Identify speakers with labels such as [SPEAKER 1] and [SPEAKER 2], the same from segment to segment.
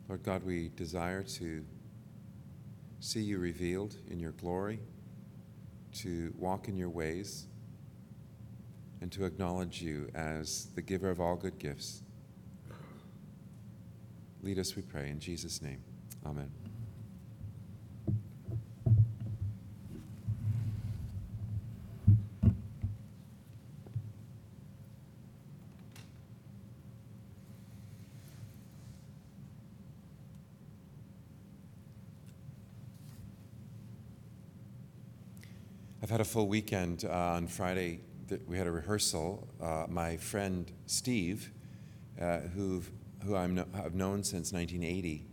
[SPEAKER 1] Lord God, we desire to see you revealed in your glory, to walk in your ways, and to acknowledge you as the giver of all good gifts. Lead us, we pray, in Jesus' name. Amen. I've had a full weekend. On Friday, we had a rehearsal. My friend Steve, who I've known since 1980,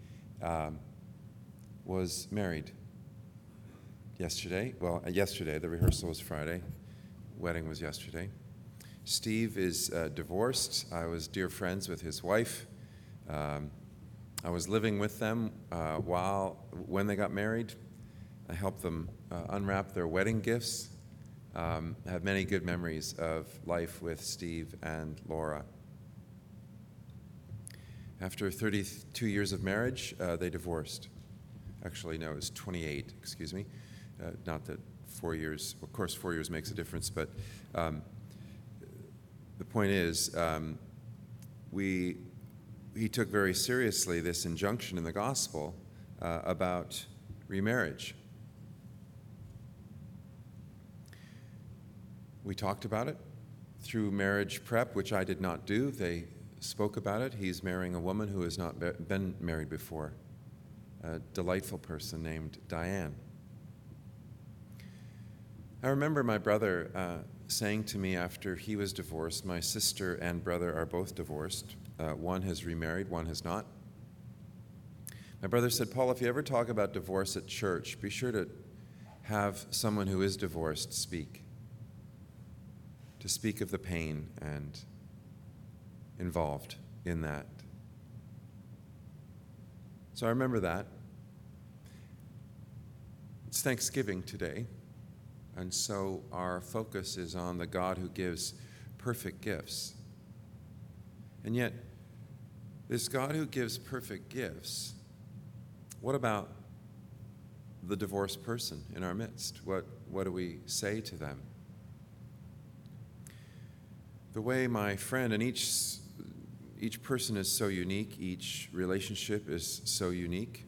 [SPEAKER 1] was married yesterday. Well, yesterday. The rehearsal was Friday. Wedding was yesterday. Steve is divorced. I was dear friends with his wife. I was living with them when they got married. I helped them unwrap their wedding gifts. I have many good memories of life with Steve and Laura. After 32 years of marriage, they divorced. Actually, no, it was 28, excuse me. Not that 4 years, of course 4 years makes a difference, but the point is, he took very seriously this injunction in the gospel about remarriage. We talked about it through marriage prep, which I did not do. They spoke about it. He's marrying a woman who has not been married before, a delightful person named Diane. I remember my brother saying to me after he was divorced, my sister and brother are both divorced. One has remarried, one has not. My brother said, Paul, if you ever talk about divorce at church, be sure to have someone who is divorced speak. To speak of the pain and involved in that. So I remember that. It's Thanksgiving today, and so our focus is on the God who gives perfect gifts. And yet, this God who gives perfect gifts, what about the divorced person in our midst? What do we say to them? The way my friend, and each person is so unique, each relationship is so unique.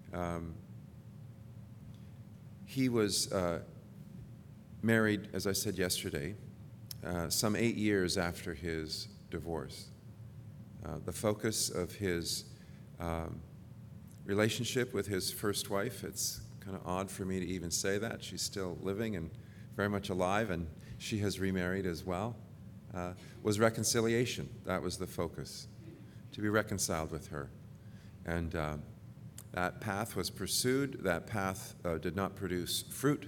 [SPEAKER 1] He was married, as I said yesterday, some 8 years after his divorce. The focus of his relationship with his first wife, it's kind of odd for me to even say that. She's still living and very much alive, and she has remarried as well. Was reconciliation. That was the focus, to be reconciled with her. And that path was pursued. That path did not produce fruit.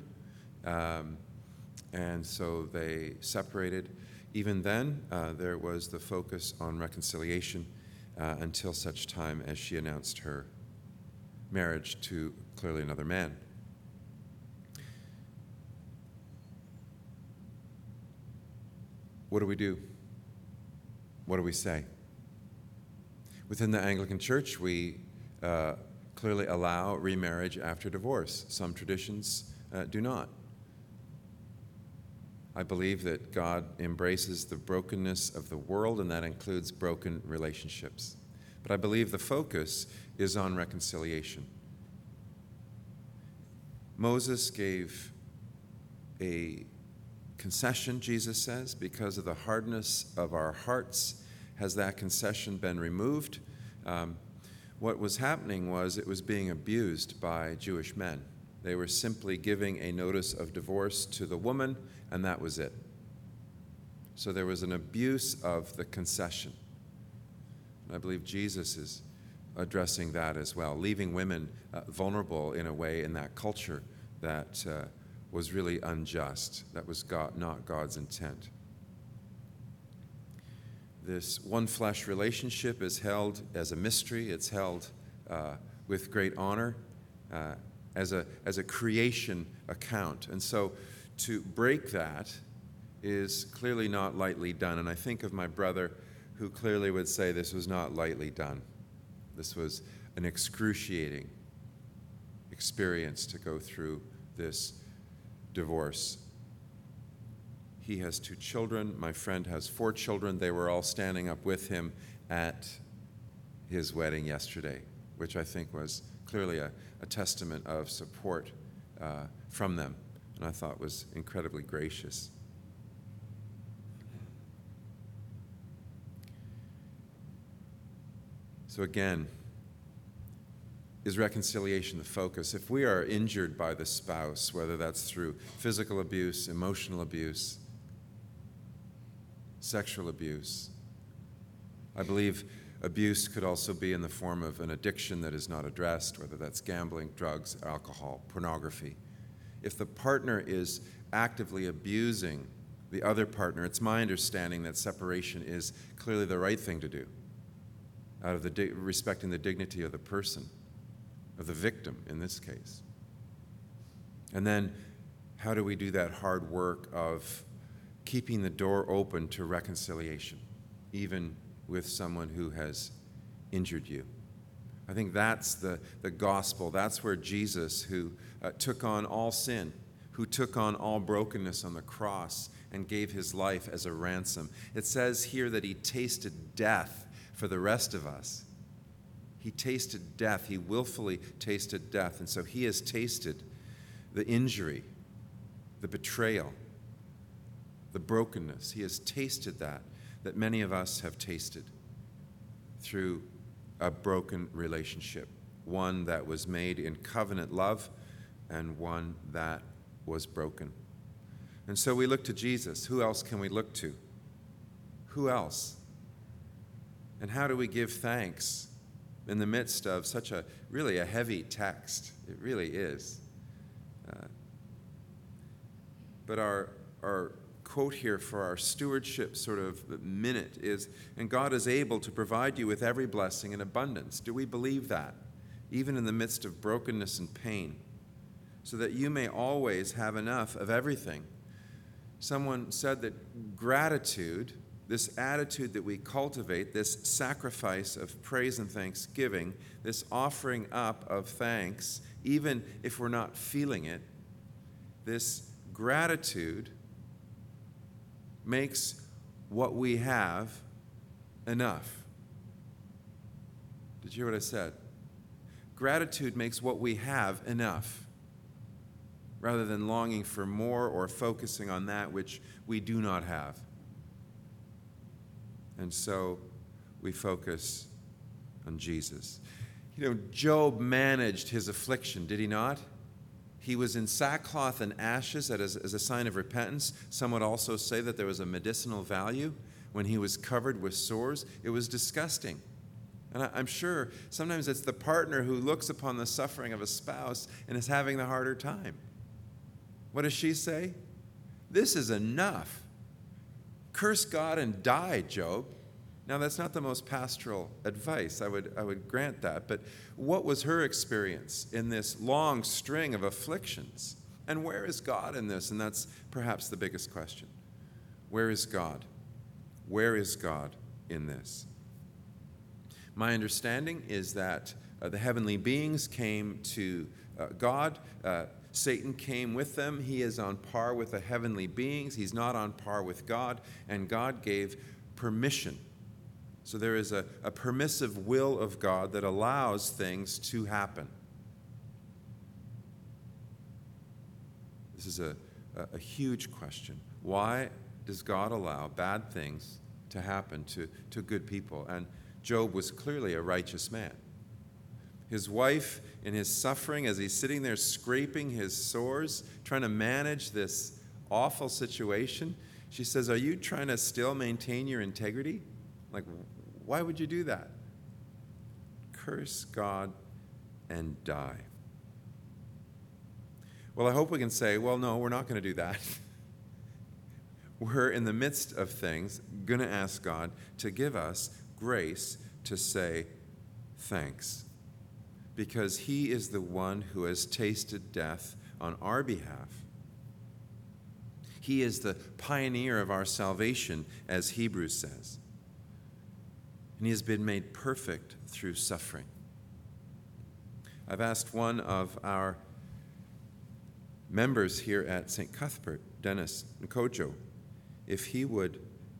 [SPEAKER 1] And so they separated. Even then, there was the focus on reconciliation until such time as she announced her marriage to clearly another man. What do we do? What do we say? Within the Anglican Church, we clearly allow remarriage after divorce. Some traditions do not. I believe that God embraces the brokenness of the world, and that includes broken relationships. But I believe the focus is on reconciliation. Moses gave a concession, Jesus says, because of the hardness of our hearts. Has that concession been removed? What was happening was it was being abused by Jewish men. They were simply giving a notice of divorce to the woman, and that was it. So there was an abuse of the concession. And I believe Jesus is addressing that as well, leaving women vulnerable in a way in that culture that was really unjust. That was not God's intent. This one flesh relationship is held as a mystery. It's held with great honor as a creation account. And so to break that is clearly not lightly done. And I think of my brother who clearly would say this was not lightly done. This was an excruciating experience to go through this divorce. He has 2 children. My friend has 4 children. They were all standing up with him at his wedding yesterday, which I think was clearly a testament of support from them, and I thought was incredibly gracious. So again, is reconciliation the focus? If we are injured by the spouse, whether that's through physical abuse, emotional abuse, sexual abuse, I believe abuse could also be in the form of an addiction that is not addressed, whether that's gambling, drugs, alcohol, pornography. If the partner is actively abusing the other partner, it's my understanding that separation is clearly the right thing to do, out of respecting the dignity of the person, of the victim in this case. And then how do we do that hard work of keeping the door open to reconciliation, even with someone who has injured you? I think that's the gospel. That's where Jesus, who took on all sin, who took on all brokenness on the cross and gave his life as a ransom. It says here that he tasted death for the rest of us. He tasted death. He willfully tasted death. And so he has tasted the injury, the betrayal, the brokenness. He has tasted that many of us have tasted through a broken relationship, one that was made in covenant love and one that was broken. And so we look to Jesus. Who else can we look to? Who else? And how do we give thanks in the midst of such a really a heavy text? It really is. But our quote here for our stewardship sort of minute is, and God is able to provide you with every blessing in abundance. Do we believe that? Even in the midst of brokenness and pain, so that you may always have enough of everything. Someone said that gratitude, this attitude that we cultivate, this sacrifice of praise and thanksgiving, this offering up of thanks, even if we're not feeling it, this gratitude makes what we have enough. Did you hear what I said? Gratitude makes what we have enough, rather than longing for more or focusing on that which we do not have. And so we focus on Jesus. You know, Job managed his affliction, did he not? He was in sackcloth and ashes as a sign of repentance. Some would also say that there was a medicinal value when he was covered with sores. It was disgusting. And I'm sure sometimes it's the partner who looks upon the suffering of a spouse and is having the harder time. What does she say? This is enough. Curse God and die, Job. Now, that's not the most pastoral advice. I would grant that. But what was her experience in this long string of afflictions? And where is God in this? And that's perhaps the biggest question. Where is God? Where is God in this? My understanding is that the heavenly beings came to God. Satan came with them. He is on par with the heavenly beings. He's not on par with God. And God gave permission. So there is a permissive will of God that allows things to happen. This is a huge question. Why does God allow bad things to happen to good people? And Job was clearly a righteous man. His wife, in his suffering, as he's sitting there scraping his sores, trying to manage this awful situation, she says, "Are you trying to still maintain your integrity? Like, why would you do that? Curse God and die." Well, I hope we can say, well, no, we're not going to do that. We're in the midst of things going to ask God to give us grace to say thanks, because he is the one who has tasted death on our behalf. He is the pioneer of our salvation, as Hebrews says. And he has been made perfect through suffering. I've asked one of our members here at St. Cuthbert, Dennis Nkojo, if he would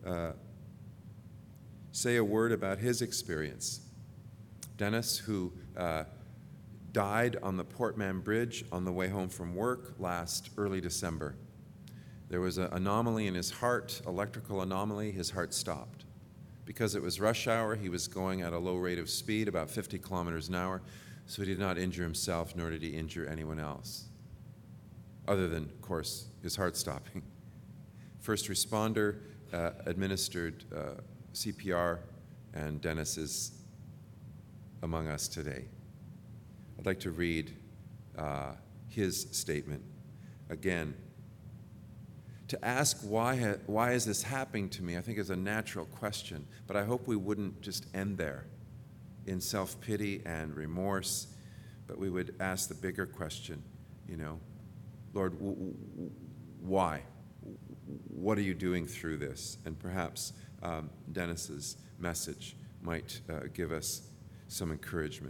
[SPEAKER 1] say a word about his experience. Dennis, who died on the Portman Bridge on the way home from work last early December. There was an anomaly in his heart, electrical anomaly. His heart stopped. Because it was rush hour, he was going at a low rate of speed, about 50 kilometers an hour, so he did not injure himself, nor did he injure anyone else, other than, of course, his heart stopping. First responder administered CPR, and Dennis is among us today. I'd like to read his statement again. To ask why is this happening to me, I think is a natural question, but I hope we wouldn't just end there in self-pity and remorse, but we would ask the bigger question, Lord, why? What are you doing through this? And perhaps Dennis's message might give us some encouragement.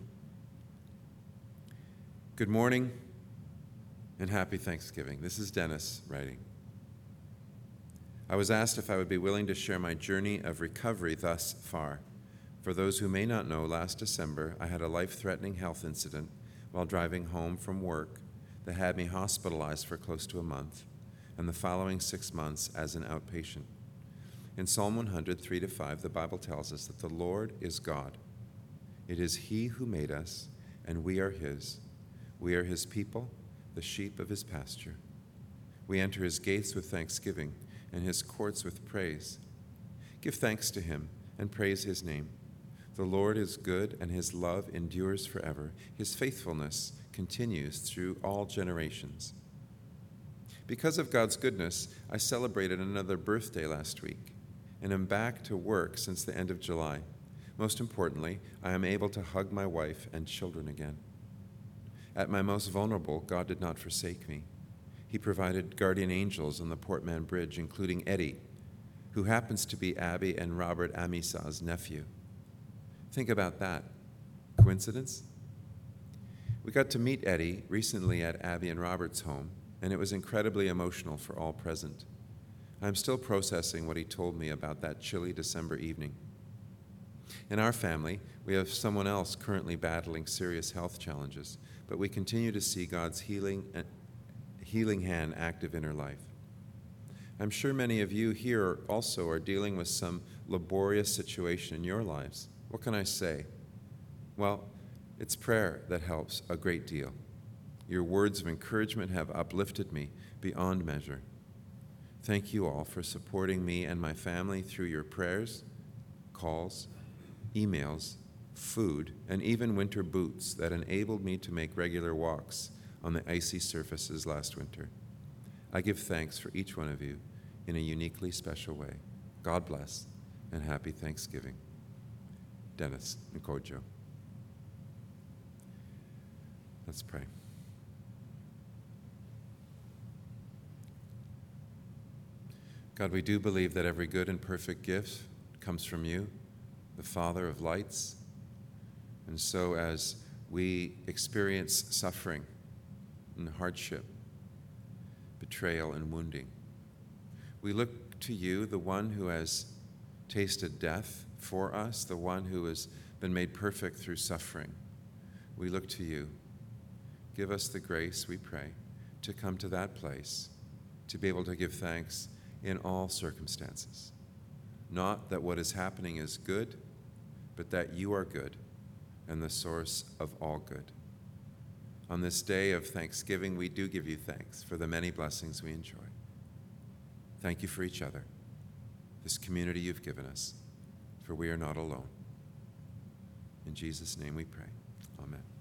[SPEAKER 1] Good morning and happy Thanksgiving. This is Dennis writing. I was asked if I would be willing to share my journey of recovery thus far. For those who may not know, last December I had a life-threatening health incident while driving home from work that had me hospitalized for close to a month, and the following 6 months as an outpatient. In Psalm 100, 3-5, the Bible tells us that the Lord is God. It is He who made us, and we are His. We are His people, the sheep of His pasture. We enter His gates with thanksgiving and His courts with praise. Give thanks to Him and praise His name. The Lord is good, and His love endures forever. His faithfulness continues through all generations. Because of God's goodness, I celebrated another birthday last week and am back to work since the end of July. Most importantly, I am able to hug my wife and children again. At my most vulnerable, God did not forsake me. He provided guardian angels on the Portman Bridge, including Eddie, who happens to be Abby and Robert Amisa's nephew. Think about that. Coincidence? We got to meet Eddie recently at Abby and Robert's home, and it was incredibly emotional for all present. I'm still processing what he told me about that chilly December evening. In our family, we have someone else currently battling serious health challenges, but we continue to see God's healing hand active in her life. I'm sure many of you here also are dealing with some laborious situation in your lives. What can I say? Well, it's prayer that helps a great deal. Your words of encouragement have uplifted me beyond measure. Thank you all for supporting me and my family through your prayers, calls, emails, food, and even winter boots that enabled me to make regular walks on the icy surfaces last winter. I give thanks for each one of you in a uniquely special way. God bless and happy Thanksgiving. Dennis Nkojo. Let's pray. God, we do believe that every good and perfect gift comes from you, the Father of lights. And so as we experience suffering and hardship, betrayal and wounding, we look to you, the one who has tasted death for us, the one who has been made perfect through suffering. We look to you. Give us the grace, we pray, to come to that place, to be able to give thanks in all circumstances. Not that what is happening is good, but that you are good and the source of all good. On this day of Thanksgiving, we do give you thanks for the many blessings we enjoy. Thank you for each other, this community you've given us, for we are not alone. In Jesus' name we pray. Amen.